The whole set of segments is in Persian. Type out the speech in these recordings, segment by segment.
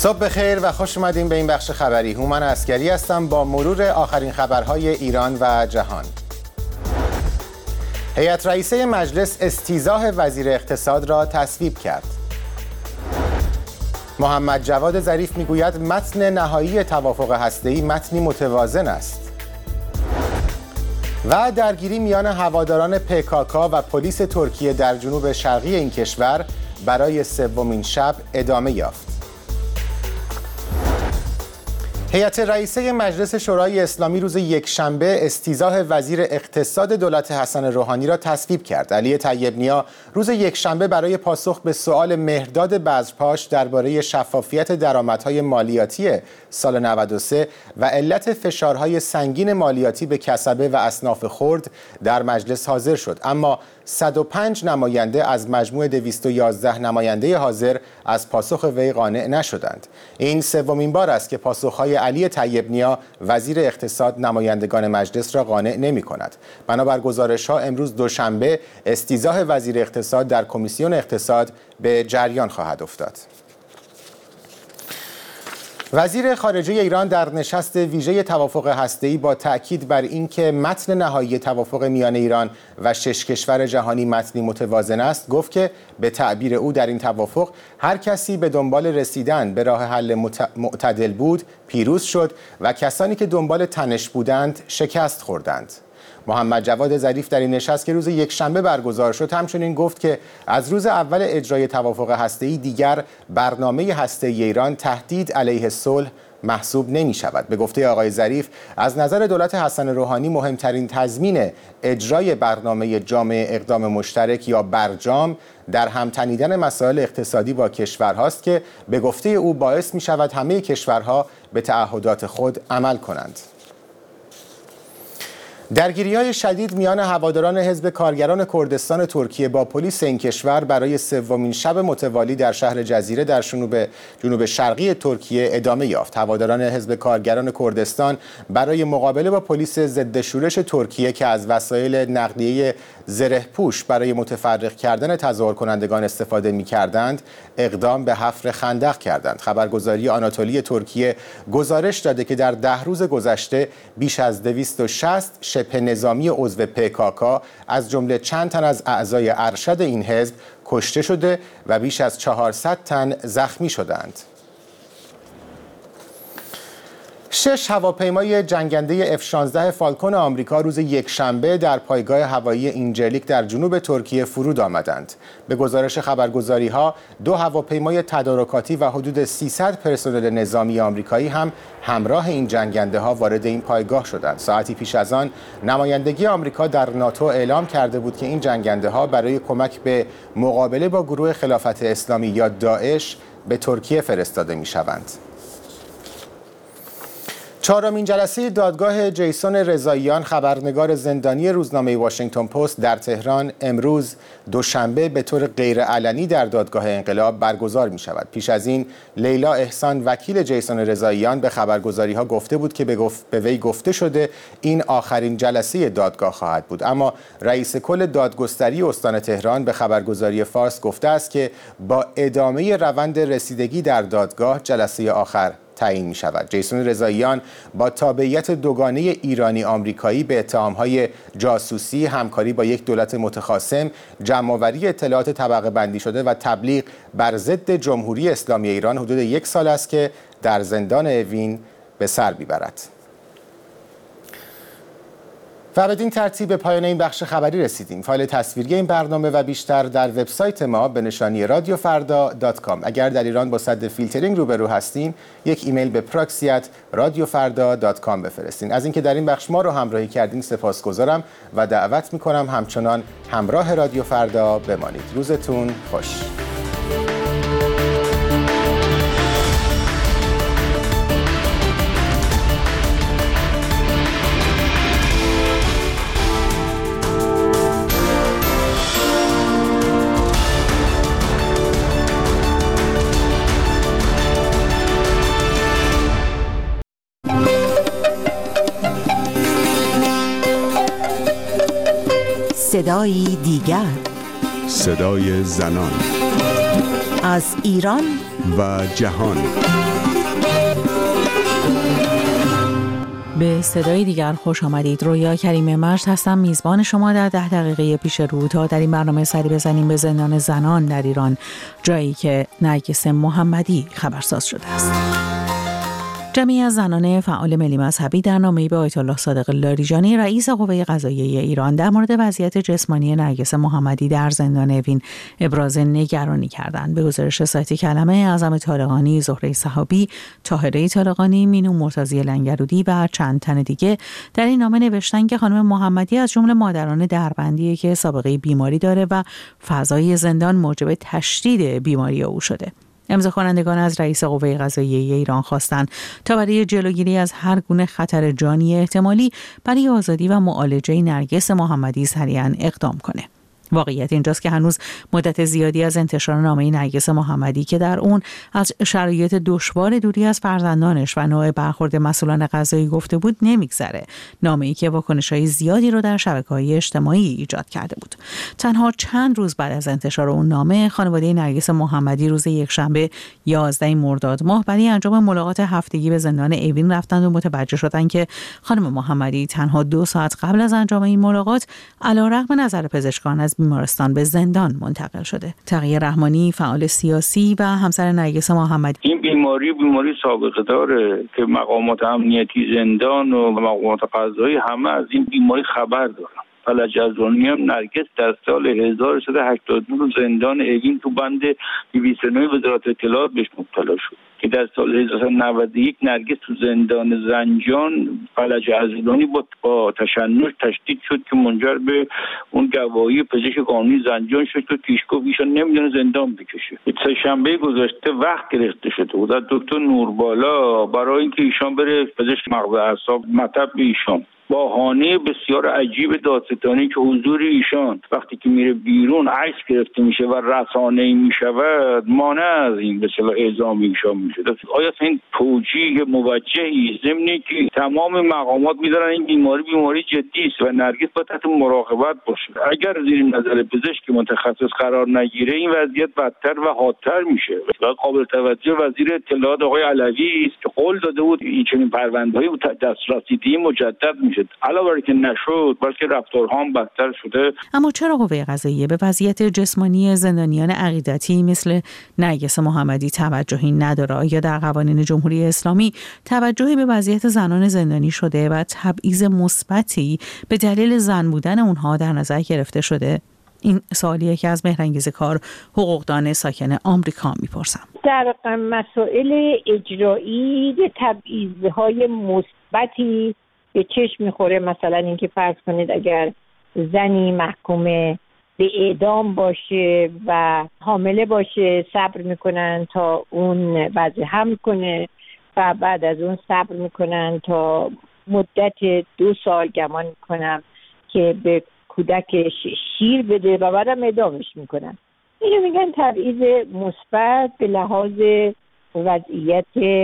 صبح بخیر و خوش اومدین به این بخش خبری. هومن عسکری هستم با مرور آخرین خبرهای ایران و جهان. هیئت رئیسه مجلس استیضاح وزیر اقتصاد را تصویب کرد. محمد جواد ظریف میگوید متن نهایی توافق هسته‌ای متنی متوازن است. و درگیری میان هواداران PKK و پلیس ترکیه در جنوب شرقی این کشور برای سومین شب ادامه یافت. هیئت رئیسه مجلس شورای اسلامی روز یکشنبه استیضاح وزیر اقتصاد دولت حسن روحانی را تصویب کرد. علی طیب نیا روز یکشنبه برای پاسخ به سؤال مهرداد بذرپاش درباره شفافیت درآمدهای مالیاتی سال 93 و علت فشارهای سنگین مالیاتی به کسبه و اصناف خرد در مجلس حاضر شد، اما 105 نماینده از مجموع 211 نماینده حاضر از پاسخ وی قانع نشدند. این سومین بار است که پاسخهای علی طیب نیا وزیر اقتصاد نمایندگان مجلس را قانع نمی‌کند. بنابر گزارش‌ها امروز دوشنبه استیضاح وزیر اقتصاد در کمیسیون اقتصاد به جریان خواهد افتاد. وزیر خارجه ایران در نشست ویژه توافق هسته‌ای با تأکید بر اینکه متن نهایی توافق میان ایران و 6 کشور جهانی متنی متوازن است، گفت که به تعبیر او در این توافق هر کسی به دنبال رسیدن به راه حل معتدل بود پیروز شد و کسانی که دنبال تنش بودند شکست خوردند. محمد جواد ظریف در این نشست که روز یکشنبه برگزار شد همچنین گفت که از روز اول اجرای توافق هسته‌ای دیگر برنامه هسته‌ای ایران تهدید علیه صلح محسوب نمی شود. به گفته آقای ظریف از نظر دولت حسن روحانی مهمترین تضمین اجرای برنامه جامع اقدام مشترک یا برجام در هم تنیدن مسائل اقتصادی با کشورهاست که به گفته او باعث می شود همه کشورها به تعهدات خود عمل کنند. درگیری‌های شدید میان هواداران حزب کارگران کردستان ترکیه با پلیس این کشور برای سومین شب متوالی در شهر جزیره در جنوب شرقی ترکیه ادامه یافت. هواداران حزب کارگران کردستان برای مقابله با پلیس ضد شورش ترکیه که از وسایل نقلیه زره‌پوش برای متفرق کردن تظاهر کنندگان استفاده می‌کردند، اقدام به حفر خندق کردند. خبرگزاری آناتولی ترکیه گزارش داده که در 10 روز گذشته بیش از 260 شبه نظامی عضو PKK از جمله چند تن از اعضای ارشد این حزب کشته شده و بیش از 400 تن زخمی شدند. 6 هواپیمای جنگنده F-16 فالکون آمریکا روز یکشنبه در پایگاه هوایی اینجلیک در جنوب ترکیه فرود آمدند. به گزارش خبرگزاری‌ها 2 هواپیمای تدارکاتی و حدود 300 پرسنل نظامی آمریکایی هم همراه این جنگنده‌ها وارد این پایگاه شدند. ساعتی پیش از آن نمایندگی آمریکا در ناتو اعلام کرده بود که این جنگنده‌ها برای کمک به مقابله با گروه خلافت اسلامی یا داعش به ترکیه فرستاده می‌شوند. چهارمین جلسه دادگاه جیسون رضاییان خبرنگار زندانی روزنامه واشنگتن پست در تهران امروز دوشنبه به طور غیرعلنی در دادگاه انقلاب برگزار می شود. پیش از این لیلا احسان وکیل جیسون رضاییان به خبرگزاری‌ها گفته بود که به وی گفته شده این آخرین جلسه دادگاه خواهد بود، اما رئیس کل دادگستری استان تهران به خبرگزاری فارس گفته است که با ادامه روند رسیدگی در دادگاه جلسه آخر تعیین می شود. جیسون رضاییان با تابعیت دوگانه ایرانی آمریکایی به اتهام‌های جاسوسی، همکاری با یک دولت متخاصم، جمع‌آوری اطلاعات طبقه بندی شده و تبلیغ بر ضد جمهوری اسلامی ایران حدود 1 سال است که در زندان اوین به سر می‌برد. و بدین ترتیب به پایان این بخش خبری رسیدیم. فایل تصویری این برنامه و بیشتر در وبسایت ما به نشانی radiofarda.com. اگر در ایران با سد فیلترینگ روبرو هستین، یک ایمیل به proxy@radiofarda.com بفرستین. از اینکه در این بخش ما رو همراهی کردین سپاسگزارم و دعوت می‌کنم همچنان همراه رادیو فردا بمانید. روزتون خوش. صدایی دیگر، صدای زنان از ایران و جهان. به صدای دیگر خوش آمدید. رویا کریم مجد هستم، میزبان شما در 10 دقیقه پیش رو تا در این برنامه سری بزنیم به زندان زنان در ایران، جایی که نرگس محمدی خبرساز شده است. جمعی از زنان فعال ملی مذهبی در نامه‌ای به آیت الله صادق لاریجانی رئیس قوه قضاییه ایران در مورد وضعیت جسمانی نرگس محمدی در زندان اوین ابراز نگرانی کردند. به گزارش سایت کلمه، اعظم طالقانی، زهره صحابی، طاهره طالقانی، مینو مرتضی لنگرودی و چند تن دیگه در این نامه نوشتن که خانم محمدی از جمله مادران دربندیه که سابقه بیماری داره و فضای زندان موجب تشدید بیماری او شده. امضا کنندگان از رئیس قوه قضاییه ایران خواستند تا برای جلوگیری از هر گونه خطر جانی احتمالی برای آزادی و معالجه نرگس محمدی سریعاً اقدام کنه. واقعیت اینجاست که هنوز مدت زیادی از انتشار نامه نرگس محمدی که در اون از شرایط دشوار دوری از فرزندانش و نوع برخورد مسئولان قضایی گفته بود نمیگذره. نامه‌ای که واکنش‌های زیادی رو در شبکه‌های اجتماعی ایجاد کرده بود. تنها چند روز بعد از انتشار اون نامه، خانواده نرگس محمدی روز یکشنبه 11 مرداد ماه برای انجام ملاقات هفتگی به زندان اوین رفتند و متوجه شدند که خانم محمدی تنها 2 ساعت قبل از انجام این ملاقات علیرغم نظر پزشکان از بیمارستان به زندان منتقل شده. تقی رحمانی، فعال سیاسی و همسر نرگس محمدی: این بیماری سابقه داره که مقامات امنیتی زندان و مقامات قضایی همه از این بیماری خبر دارن. فلج ازرانی هم نرگس در سال 1382 زندان اوین تو بند 209 وزارت اطلاعات بهش مبتلا شد که در سال 1991 نرگس تو زندان زنجان فلج ازرانی با تشنج تشدید شد که منجر به اون گواهی پزشک قانونی زنجان شد که پیشگفت ایشان نمیدونه زندان بکشه. سه‌شنبه گذشته وقت گرفته شده بود از دکتر نوربالا برای اینکه ایشان بره پزشک مغز اعصاب مطب به ایشان. بهانه بسیار عجیب دادستانی که حضور ایشان وقتی که میره بیرون عکس گرفته میشه و رسانه‌ای میشود مانع از این به اصطلاح اعزام ایشان میشه. آیا این توجیه موجهی ضمن که تمام مقامات میدارن این بیماری جدی است و نرگس باید تحت مراقبت باشه. اگر زیر نظر پزشک متخصص قرار نگیره این وضعیت بدتر و حادتر میشه. و قابل توجه وزیر اطلاعات آقای علوی است که قول داده بود این چنین پرونده‌ای دسترسی مجدد میشه. علاوه بر که نشد بلکه رفتارها هم بدتر شده. اما چرا قوه قضاییه به وضعیت جسمانی زندانیان عقیدتی مثل نرگس محمدی توجهی نداره؟ یا در قوانین جمهوری اسلامی توجهی به وضعیت زنان زندانی شده و تبعیض مثبتی به دلیل زن بودن اونها در نظر گرفته شده؟ این سوالیه که از مهرانگیز کار، حقوقدان ساکن آمریکا میپرسم. در مسائل اجرایی تبعیض‌های مثبتی به چشم میخوره. مثلا اینکه فرض کنید اگر زنی محکوم به اعدام باشه و حامله باشه صبر میکنن تا اون وضع حمل کنه و بعد از اون صبر میکنن تا مدت 2 سال گمان میکنم که به کودکش شیر بده و بعدم اعدامش میکنن. اینو میگن تبعیض مثبت به لحاظ وضعیت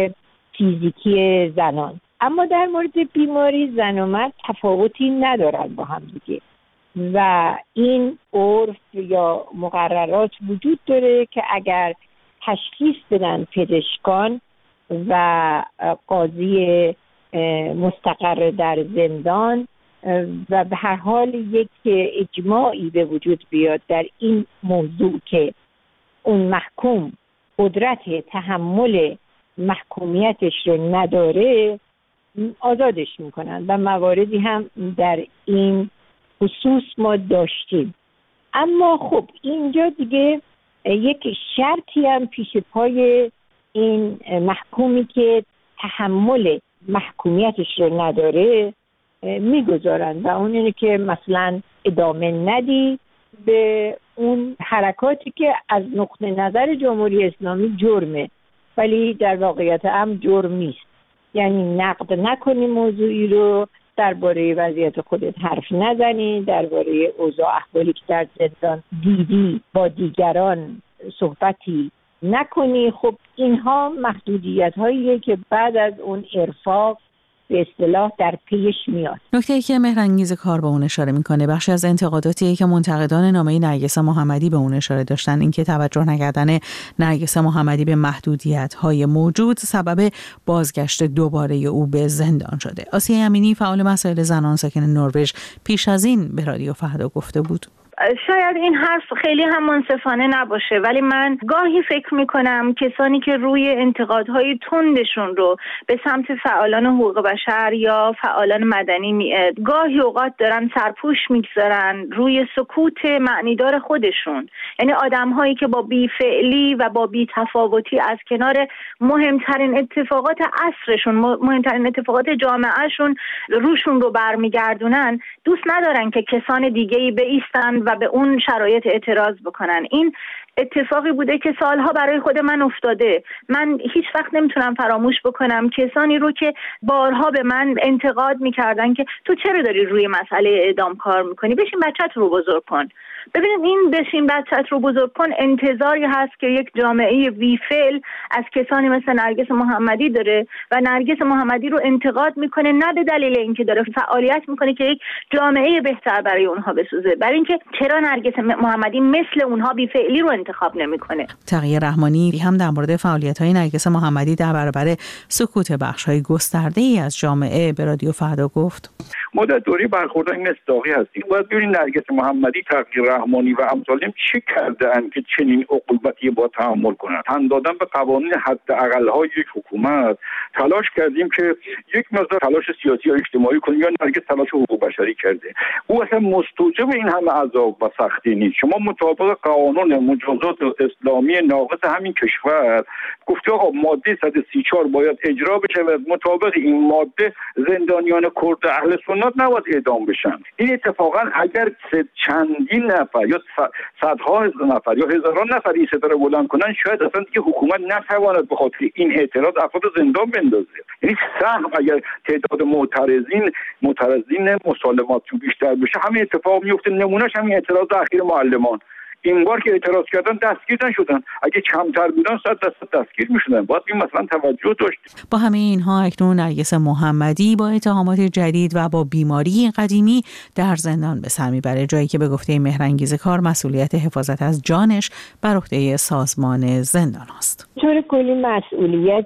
فیزیکی زنان. اما در مورد بیماری زن و مرد تفاوتی ندارن با هم دیگه و این عرف یا مقررات وجود داره که اگر تشخیص بدن پزشکان و قاضی مستقر در زندان و به هر حال یک اجماعی به وجود بیاد در این موضوع که اون محکوم قدرت تحمل محکومیتش رو نداره، آزادش میکنن و مواردی هم در این خصوص ما داشتیم. اما خب اینجا دیگه یک شرطی هم پیش پای این محکومی که تحمل محکومیتش رو نداره میگذارن و اون اینه که مثلا ادامه ندی به اون حرکاتی که از نقطه نظر جمهوری اسلامی جرمه ولی در واقعیت هم جرم نیست. یعنی نقد نکنی موضوعی رو، درباره وضعیت خودت حرف نزنی، درباره اوضاع احوالی که در زندان دیدی با دیگران صحبتی نکنی. خب اینها محدودیت هاییه که بعد از اون ارفاق به اصطلاح در پیش میاد. نکته‌ای که مهرانگیز کار به اون اشاره میکنه بخشی از انتقاداتی که منتقدان نامه نرگس محمدی به اون اشاره داشتن این که توجه نکردن نرگس محمدی به محدودیت‌های موجود سبب بازگشت دوباره او به زندان شده. آسیه امینی فعال مسائل زنان ساکن نروژ پیش از این به رادیو فردا گفته بود شاید این حرف خیلی هم منصفانه نباشه، ولی من گاهی فکر میکنم کسانی که روی انتقادهای تندشون رو به سمت فعالان حقوق بشر یا فعالان مدنی گاهی اوقات دارن سرپوش میگذارن روی سکوت معنیدار خودشون، یعنی آدمهایی که با بی‌فعلی و با بی‌تفاوتی از کنار مهمترین اتفاقات عصرشون، مهمترین اتفاقات جامعهشون روشون رو برمیگردونن، دوست ندارن که کسان دیگه‌ای بایستن و به اون شرایط اعتراض بکنن. این اتفاقی بوده که سالها برای خود من افتاده. من هیچ وقت نمیتونم فراموش بکنم کسانی رو که بارها به من انتقاد میکردن که تو چرا داری روی مسئله اعدام کار میکنی؟ بشین بچت رو بزرگ کن. ببینید این بشین بچت رو بزرگ کن انتظاری هست که یک جامعه بی‌فعل از کسانی مثل نرگس محمدی داره و نرگس محمدی رو انتقاد میکنه نه به دلیل اینکه داره فعالیت میکنه که یک جامعه بهتر برای اونها بسازه، برای اینکه چرا نرگس محمدی مثل اونها بی‌فعلی رو انتخاب نمیکنه. تقی رحمانی هم در مورد فعالیت‌های نرگس محمدی در برابر سکوت بخش‌های گسترده‌ای از جامعه به رادیو فردا گفت ما در دوره برخوردهای مصداقی هستیم. باید ببینید نرگس محمدی، تقی رحمانی و امثالهم چه کردن که چنین عقوبتی با تحمل کنند. تن دادن به قوانین حداقل‌های یک حکومت. تلاش کردیم که یک مقدار تلاش سیاسی یا اجتماعی کنیم، یا نرگس تلاش حقوق بشری کرده. او اصلا مستوجب این همه عذاب و سختی نیست. شما مطابق قانون مجازات اسلامی ناقص همین کشور گفته آقا ماده 134 باید اجرا بشه و مطابق این ماده زندانیان کرد اهل سنت نباید اعدام بشن. این اتفاقا اگر چندین نفر یا صدها نفر یا هزاران نفر این صدا رو بلند کنن، شاید اصلا دیگه حکومت نتواند به خاطر این اعتراض افراد زندان بندازه. یعنی سهم اگر تعداد معترضین مسالمات بیشتر بشه همین اتفاق میفته. نمونهش همین اعتراض اخیر معلمان. این بار که اعتراض کردن دستگیر نشدن، اگه کمتر بودن 100% دستگیر میشدن. باید این مثلا توجه داشت. با همه اینها اکنون نرگس محمدی با اتهامات جدید و با بیماری قدیمی در زندان به سر میبره، جایی که به گفته مهرانگیز کار مسئولیت حفاظت از جانش بر عهده سازمان زندان است. طور کلی مسئولیت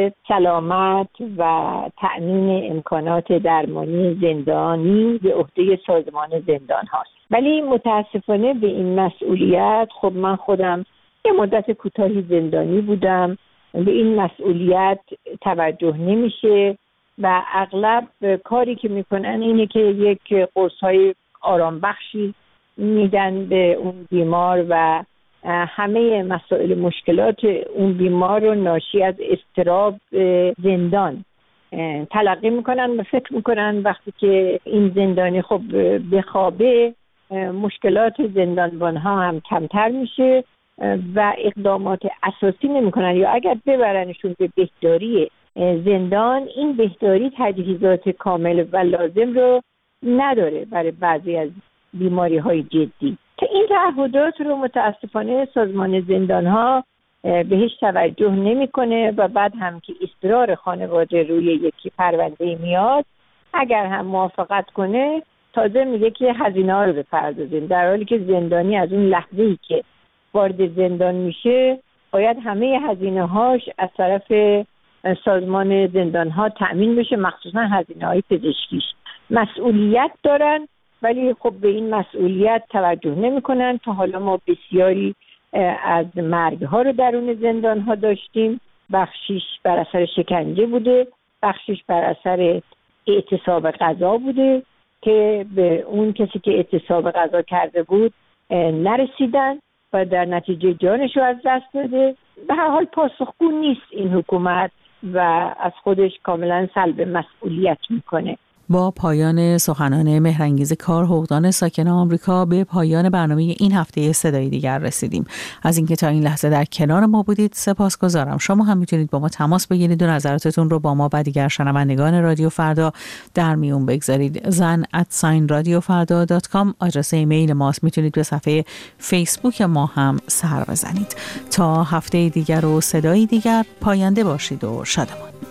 سلامت و تأمین امکانات درمانی زندانی به عهده سازمان زندان هاست. ولی متاسفانه به این مسئولیت، خب من خودم یه مدت کوتاهی زندانی بودم، به این مسئولیت توجه نمیشه و اغلب کاری که میکنن اینه که یک قرص‌های آرام بخشی میدن به اون بیمار و همه مسائل مشکلات اون بیمار رو ناشی از اضطراب زندان تلقی میکنن و فکر میکنن وقتی که این زندانی خب بخوابه مشکلات زندانبان ها هم کمتر میشه و اقدامات اساسی نمیکنن، یا اگر ببرنشون به بهداری زندان، این بهداری تجهیزات کامل و لازم رو نداره برای بعضی از بیماری های جدی. که این تعهدات رو متاسفانه سازمان زندان ها بهش توجه نمیکنه و بعد هم که اصرار خانواده روی یکی پرونده میاد، اگر هم موافقت کنه تازه میگه که هزینه ها رو بپردازیم، در حالی که زندانی از اون لحظه‌ای که وارد زندان میشه باید همه هزینه هاش از طرف سازمان زندان ها تأمین بشه، مخصوصا هزینه های پزشکیش. مسئولیت دارن ولی خب به این مسئولیت توجه نمیکنن. تا حالا ما بسیاری از مرگ ها رو درون زندان ها داشتیم، بخشیش بر اثر شکنجه بوده، بخشیش بر اثر اعتصاب غذا بوده که به اون کسی که اعتصاب غذا کرده بود نرسیدن و در نتیجه جانش رو از دست داده. به هر حال پاسخگو نیست این حکومت و از خودش کاملا سلب مسئولیت میکنه. با پایان سخنان مهرانگیز کار حقوقدان ساکن آمریکا به پایان برنامه این هفته صدای دیگر رسیدیم. از اینکه تا این لحظه در کنار ما بودید سپاسگزارم. شما هم میتونید با ما تماس بگیرید و نظراتتون رو با ما و دیگر شنوندگان رادیو فردا در میون بگذارید. zan@radiofarda.com آدرس ایمیل ماست. میتونید به صفحه فیسبوک ما هم سر بزنید. تا هفته دیگر و صدای دیگر، پاینده باشید و شادمان.